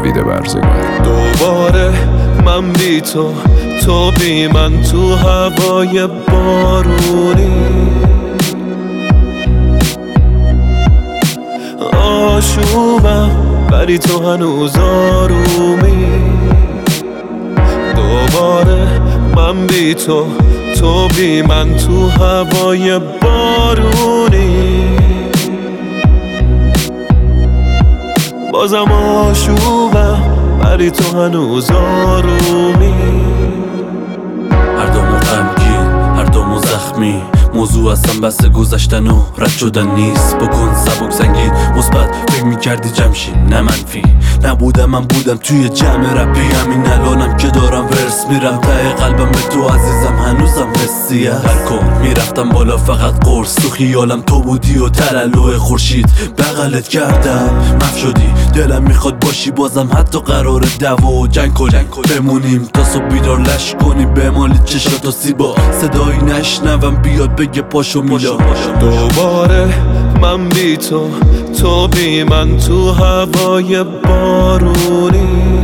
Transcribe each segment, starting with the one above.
نوید برزگر. دوباره من بی تو، تو بی من تو هوای بارونی، آشوبم ولی تو هنوز آرومی. دوباره من بی تو، تو بی من تو هوای بارونی، بازم آشوبم ولی تو هنوز آرومی. هر دومو غمگین، هر دومو زخمی، موضوع اصلا بس گذشتن و رد شدن نیست. بکن سبک سنگین مثبت، فکر میکردی جمشین نه منفی. نبودم من بودم توی جمع رپی، همین الانم که دارم ورس میرم ته قلبم به تو عزیزم، هنوزم حسی هست. برکن میرفتم بالا فقط قرص، تو خیالم تو بودی و ترلوه خورشید بغلت کردم. مف شدی دلم میخواد باشی بازم، حتی قرار دعوا و جنگ کنیم بمونیم تا صبح بیدار لش کنیم. به مالی چشاتو سیبا صدایی نشنوم بیاد بگه پاشو میلا. دوباره من بی تو، تو بی من تو هوای بارونی،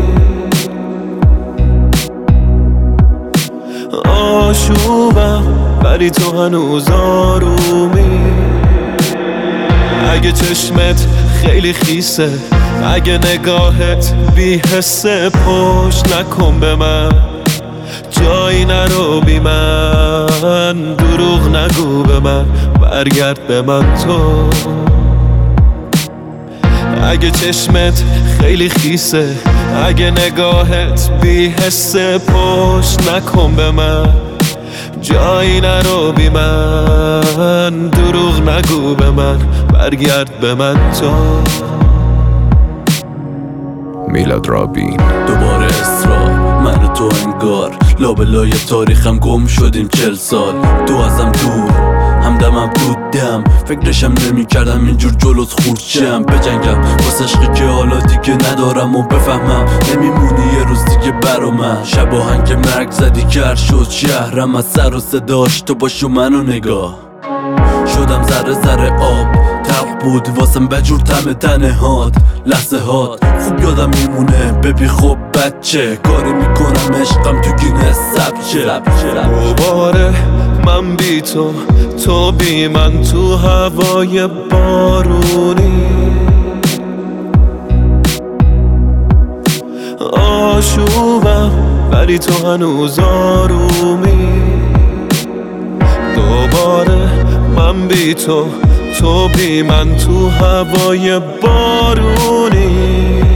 آشوبم ولی تو هنوز آرومی. اگه چشمت خیلی خیسه، اگه نگاهت بی حسه، پشت نکن به من، جایی نرو بی من، دروغ نگو به من، برگرد به من تو. اگه چشمت خیلی خیسه، اگه نگاهت بی حسه، پشت نکن به من، جایی نرو بی من، دروغ نگو به من، برگرد به من تو. میلاد رابین. دوباره اصرار من و تو انگار لابلای تاریخم گم شدیم 40 سال. تو ازم دور همدمم بودم، فکرشم نمی کردم اینجور جلوت خورچم بجنگم واسه عشقی که حالا دیگه ندارم و بفهمم نمیمونی یه روز دیگه برا من. شب آهنگ که مرگ زدی کر شد شهرم از سر و صداش، تو باشو منو نگاه شدم ذره ذره آب تلخ بود واسم بجور طعم تنهات. لحظه هات خوب یادم میمونه ببی خب بچه کاری میکنم عشقم تو گینه ثبت. دوباره من بی تو، تو بی من تو هوای بارونی، آشوبم ولی تو هنوز آرومی. دوباره من بی تو، تو بی من تو هوای بارونی،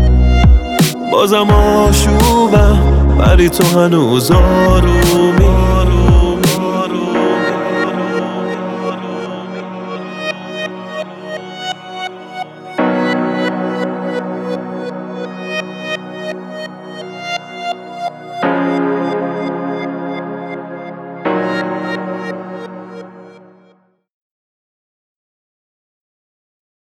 بازم آشوبم ولی تو هنوز آرومی.